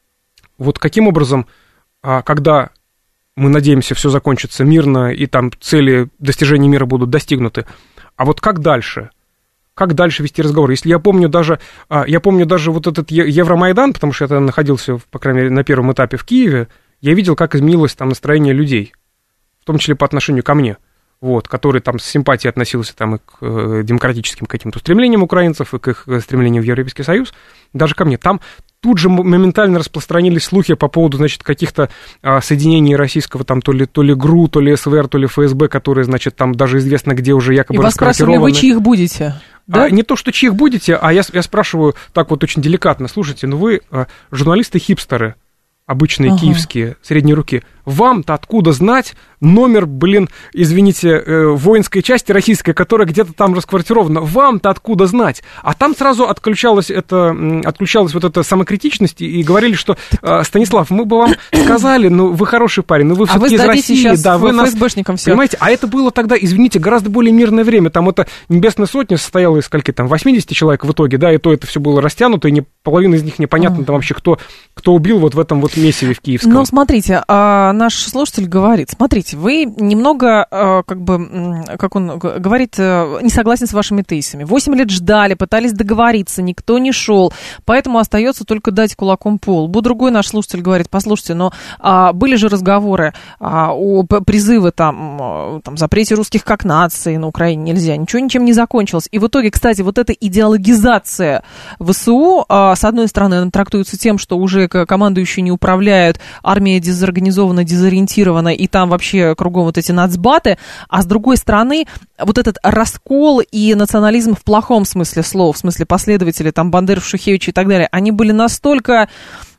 вот каким образом, э, когда мы надеемся, все закончится мирно, и там цели достижения мира будут достигнуты, а вот как дальше? Как дальше вести разговор? Если я помню даже, я помню даже вот этот Евромайдан, потому что я тогда находился, по крайней мере, на первом этапе в Киеве, я видел, как изменилось там настроение людей, в том числе по отношению ко мне, вот, которые там с симпатией относился там и к демократическим каким-то устремлениям украинцев, и к их стремлениям в Европейский Союз, даже ко мне. Там тут же моментально распространились слухи по поводу, значит, каких-то а, соединений российского, там, то ли, то ли ГРУ, то ли СВР, то ли ФСБ, которые, значит, там даже известно, где уже якобы расквартированы. И вас спрашивали, вы чьих будете? Да? А, не то, что чьих будете, а я, я спрашиваю так вот очень деликатно, слушайте, ну вы а, журналисты-хипстеры, обычные ага. киевские, средней руки, вам-то откуда знать номер, блин, извините, э, воинской части российской, которая где-то там расквартирована? Вам-то откуда знать? А там сразу отключалась, это, отключалась вот эта самокритичность, и говорили, что э, Станислав, мы бы вам сказали, ну, вы хороший парень, ну, вы все-таки из России, да, вы нас... Все. Понимаете, а это было тогда, извините, гораздо более мирное время. Там это Небесная Сотня состояла из скольки там, восьмидесяти человек в итоге, да, и то это все было растянуто, и не, половина из них непонятно там вообще, кто, кто убил вот в этом вот месиве в Киевском. Но смотрите, а наш слушатель говорит, смотрите, вы немного, как бы, как он говорит, не согласен с вашими тезисами. Восемь лет ждали, пытались договориться, никто не шел, поэтому остается только дать кулаком по лбу. Другой наш слушатель говорит, послушайте, но а, были же разговоры а, о призывы там, там, запрете русских как нации на Украине нельзя, ничего ничем не закончилось. И в итоге, кстати, вот эта идеологизация ВСУ, а, с одной стороны, она трактуется тем, что уже командующие не управляют, армия дезорганизована, дезориентирована, и там вообще кругом вот эти нацбаты, а с другой стороны, вот этот раскол и национализм в плохом смысле слов, в смысле последователей, там, Бандеров, Шухевич и так далее, они были настолько...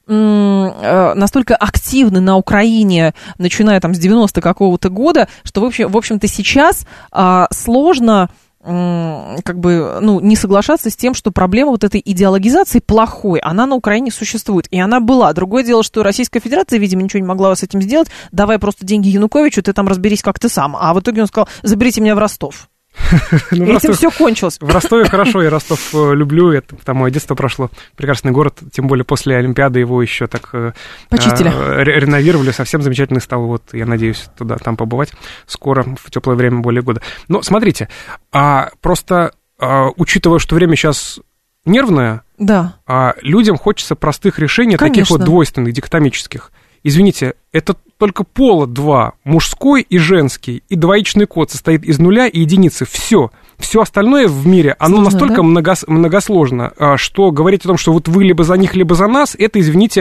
настолько активны на Украине, начиная там с девяностого какого-то года, что, в общем, в общем-то, сейчас а, сложно как бы, ну, не соглашаться с тем, что проблема вот этой идеологизации плохой, она на Украине существует, и она была. Другое дело, что Российская Федерация, видимо, ничего не могла с этим сделать, давай просто деньги Януковичу, ты там разберись как ты сам. А в итоге он сказал, заберите меня в Ростов. Ну, этим Ростов, все кончилось. В Ростове хорошо, я Ростов люблю, это там мое детство прошло, прекрасный город, тем более после Олимпиады его еще так почистили, э, реновировали, совсем замечательный стал, вот, я надеюсь туда, там побывать скоро, в теплое время, более года. Но смотрите, а, просто а, учитывая, что время сейчас нервное, да. а, людям хочется простых решений, Конечно. Таких вот двойственных, дихотомических. Извините, это только пола два, мужской и женский, и двоичный код состоит из нуля и единицы. Все. Все остальное в мире, оно сложно, настолько да? многос, многосложно, что говорить о том, что вот вы либо за них, либо за нас, это, извините,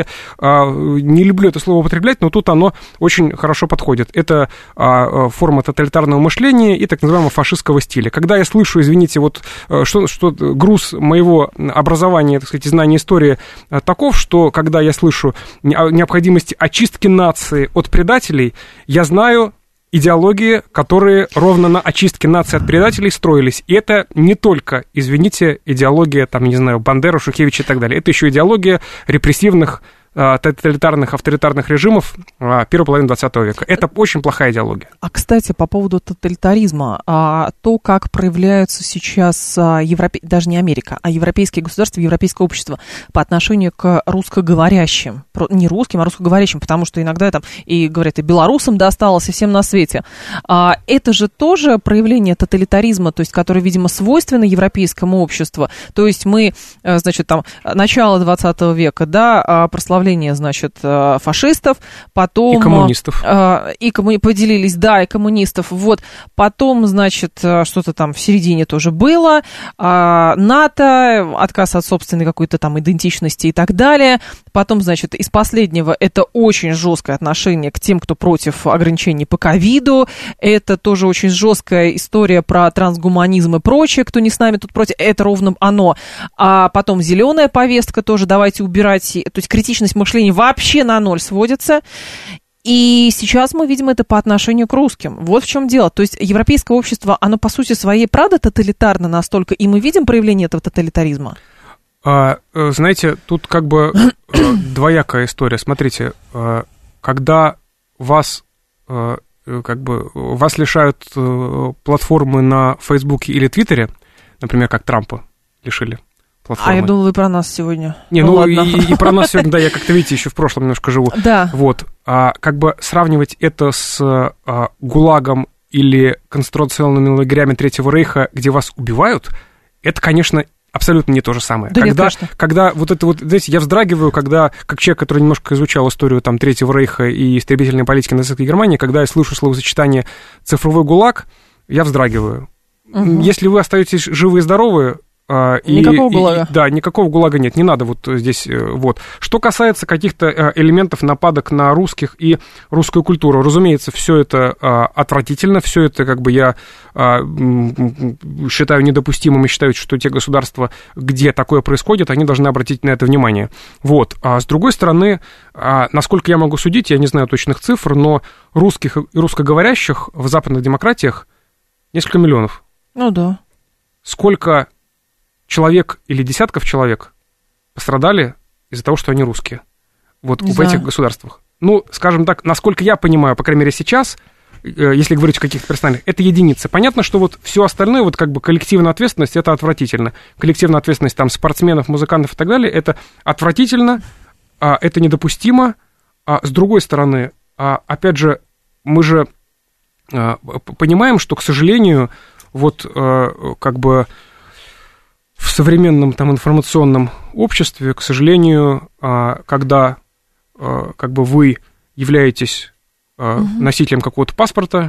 не люблю это слово употреблять, но тут оно очень хорошо подходит. Это форма тоталитарного мышления и так называемого фашистского стиля. Когда я слышу, извините, вот что, что груз моего образования, так сказать, знания истории таков, что когда я слышу о необходимости очистки нации от предателей, я знаю идеологии, которые ровно на очистке нации от предателей строились. И это не только, извините, идеология, там, не знаю, Бандеры, Шухевича и так далее. Это еще идеология репрессивных, тоталитарных, авторитарных режимов первой половины двадцатого века. Это очень плохая идеология. А, кстати, по поводу тоталитаризма, а, то, как проявляются сейчас европе... даже не Америка, а европейские государства, европейское общество по отношению к русскоговорящим, не русским, а русскоговорящим, потому что иногда там и говорят, и белорусам досталось, и всем на свете. А, это же тоже проявление тоталитаризма, то есть, которое, видимо, свойственно европейскому обществу. То есть мы, значит, там, начало двадцатого века, да, прославляем значит, фашистов, потом... И коммунистов. Э, и комму... поделились, да, и коммунистов. Вот. Потом, значит, что-то там в середине тоже было. Э, НАТО, отказ от собственной какой-то там идентичности и так далее. Потом, значит, из последнего это очень жесткое отношение к тем, кто против ограничений по ковиду. Это тоже очень жесткая история про трансгуманизм и прочее, кто не с нами тут против. Это ровно оно. А потом зеленая повестка тоже, давайте убирать. То есть критичность мышление вообще на ноль сводится. И сейчас мы видим это по отношению к русским. Вот в чем дело. То есть европейское общество, оно по сути своей, правда, тоталитарно настолько, и мы видим проявление этого тоталитаризма? А, знаете, тут как бы двоякая история. Смотрите, когда вас, как бы, вас лишают платформы на Фейсбуке или Твиттере, например, как Трампа лишили, платформы. А я думала, вы про нас сегодня. Не, ну, ну и, и про нас сегодня, да, я как-то, видите, еще в прошлом немножко живу. Да. Вот, а, как бы сравнивать это с а, ГУЛАГом или концентрационными лагерями Третьего Рейха, где вас убивают, это, конечно, абсолютно не то же самое. Да когда, нет, когда вот это вот, знаете, я вздрагиваю, когда, как человек, который немножко изучал историю там Третьего Рейха и истребительной политики нацистской Германии, когда я слышу словосочетание «цифровой ГУЛАГ», я вздрагиваю. Угу. Если вы остаетесь живы и здоровы, И, никакого ГУЛАГа. И, да, никакого ГУЛАГа нет, не надо вот здесь вот. Что касается каких-то элементов нападок на русских и русскую культуру, разумеется, все это а, отвратительно, все это как бы я а, считаю недопустимым и считаю, что те государства, где такое происходит, они должны обратить на это внимание. Вот. А с другой стороны, а, насколько я могу судить, я не знаю точных цифр, но русских и русскоговорящих в западных демократиях несколько миллионов. Ну да. Сколько человек или десятков человек пострадали из-за того, что они русские. Вот в этих государствах. Ну, скажем так, насколько я понимаю, по крайней мере сейчас, если говорить о каких-то персональных, это единицы. Понятно, что вот все остальное, вот как бы коллективная ответственность, это отвратительно. Коллективная ответственность там спортсменов, музыкантов и так далее, это отвратительно, это недопустимо. А с другой стороны, опять же, мы же понимаем, что, к сожалению, вот как бы в современном там информационном обществе, к сожалению, когда как бы вы являетесь угу. носителем какого-то паспорта,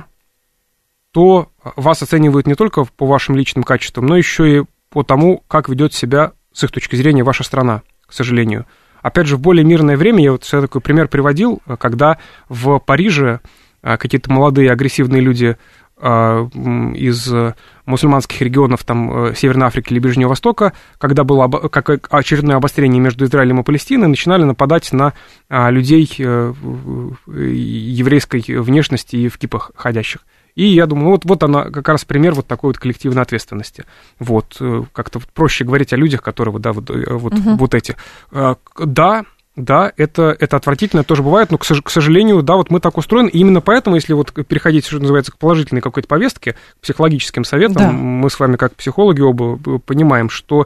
то вас оценивают не только по вашим личным качествам, но еще и по тому, как ведет себя, с их точки зрения, ваша страна, к сожалению. Опять же, в более мирное время, я вот такой пример приводил, когда в Париже какие-то молодые агрессивные люди из мусульманских регионов там, Северной Африки или Ближнего Востока, когда было как очередное обострение между Израилем и Палестиной, начинали нападать на людей еврейской внешности и в кипах ходящих. И я думаю, вот, вот она как раз пример вот такой вот коллективной ответственности. Вот, как-то проще говорить о людях, которые, да, вот, вот, угу. вот эти. Да, да, это, это отвратительно, тоже бывает, но, к сожалению, да, вот мы так устроены, и именно поэтому, если вот переходить, что называется, к положительной какой-то повестке, к психологическим советам, да. мы с вами, как психологи оба, понимаем, что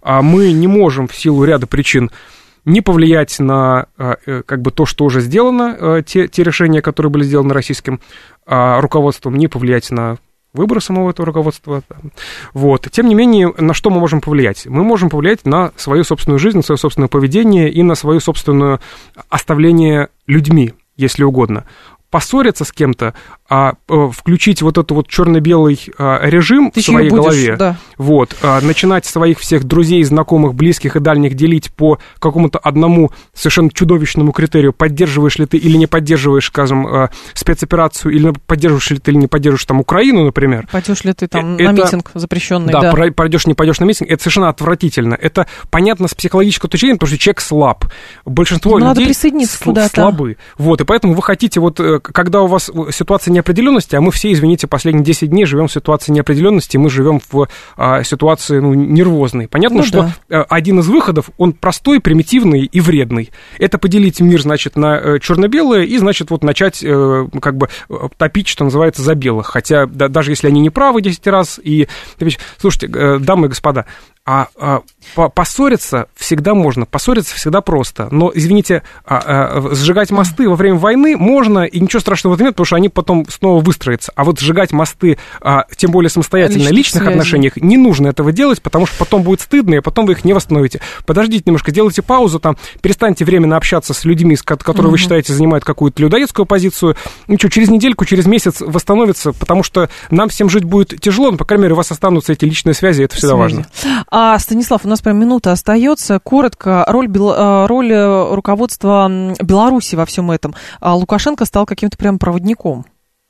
мы не можем в силу ряда причин не повлиять на как бы то, что уже сделано, те, те решения, которые были сделаны российским руководством, не повлиять на выборы самого этого руководства. Вот. Тем не менее, на что мы можем повлиять? Мы можем повлиять на свою собственную жизнь, на свое собственное поведение и на свое собственное оставление людьми, если угодно. Поссориться с кем-то, а, включить вот этот вот черно-белый а, режим Ты в своей будешь, голове, да. вот, а, начинать своих всех друзей, знакомых, близких и дальних делить по какому-то одному совершенно чудовищному критерию, поддерживаешь ли ты или не поддерживаешь, скажем, а, спецоперацию, или поддерживаешь ли ты или не поддерживаешь там Украину, например. Пойдешь ли ты там это, на митинг запрещенный. Да, да. Пойдешь, не пойдешь на митинг, это совершенно отвратительно. Это понятно с психологического точки зрения, потому что человек слаб. Большинство Но людей сл- слабы. Вот, и поэтому вы хотите вот... когда у вас ситуация неопределенности, а мы все, извините, последние десять дней живем в ситуации неопределенности, мы живем в а, ситуации ну, нервозной. Понятно, ну, что да. один из выходов, он простой, примитивный и вредный. Это поделить мир, значит, на черно-белое и, значит, вот начать как бы топить, что называется, за белых. Хотя да, даже если они не правы десять раз. И... Слушайте, дамы и господа, А, а по, поссориться всегда можно, поссориться всегда просто. Но, извините, а, а, сжигать мосты во время войны можно, и ничего страшного в этом нет, потому что они потом снова выстроятся. А вот сжигать мосты, а, тем более самостоятельно, в личных связи. отношениях, не нужно этого делать, потому что потом будет стыдно, и потом вы их не восстановите. Подождите немножко, делайте паузу, там, перестаньте временно общаться с людьми, которые угу. вы считаете занимают какую-то людоедскую позицию. Ничего, через недельку, через месяц восстановится, потому что нам всем жить будет тяжело, но, по крайней мере, у вас останутся эти личные связи, это всегда связи. важно. А, Станислав, у нас прям минута остается. Коротко, роль, роль руководства Беларуси во всем этом. Лукашенко стал каким-то прям проводником.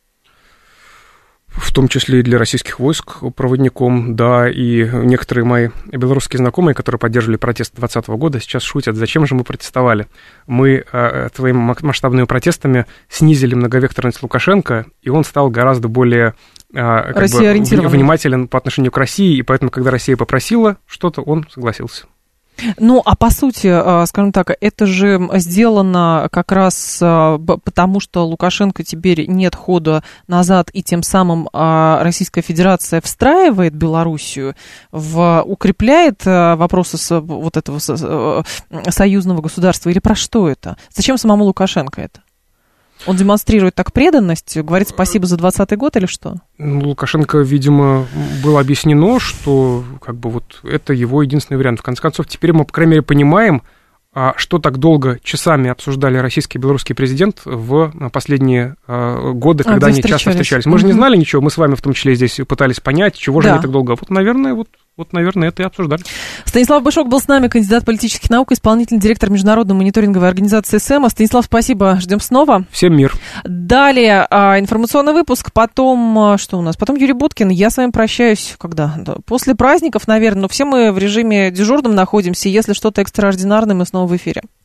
В том числе и для российских войск проводником, да, и некоторые мои белорусские знакомые, которые поддерживали протест двадцатого года, сейчас шутят, зачем же мы протестовали. Мы э, своими масштабными протестами снизили многовекторность Лукашенко, и он стал гораздо более э, как бы, внимателен по отношению к России, и поэтому, когда Россия попросила что-то, он согласился. Ну, а по сути, скажем так, это же сделано как раз потому, что Лукашенко теперь нет хода назад, и тем самым Российская Федерация встраивает Белоруссию, в, укрепляет вопросы вот этого союзного государства, или про что это? Зачем самому Лукашенко это? Он демонстрирует так преданность, говорит спасибо за двадцатый год или что? Ну, Лукашенко, видимо, было объяснено, что как бы вот это его единственный вариант. В конце концов, теперь мы, по крайней мере, понимаем, что так долго часами обсуждали российский и белорусский президент в последние годы, когда а, они часто встречались. Мы mm-hmm. же не знали ничего, мы с вами в том числе здесь пытались понять, чего же да. они так долго. Вот, наверное, вот... Вот, наверное, это и обсуждали. Станислав Бышок был с нами, кандидат политических наук, исполнительный директор международной мониторинговой организации СЭМа. Станислав, спасибо, ждем снова. Всем мир. Далее а, информационный выпуск, потом, что у нас? Потом Юрий Буткин. Я с вами прощаюсь, когда? Да, после праздников, наверное, но все мы в режиме дежурном находимся. Если что-то экстраординарное, мы снова в эфире.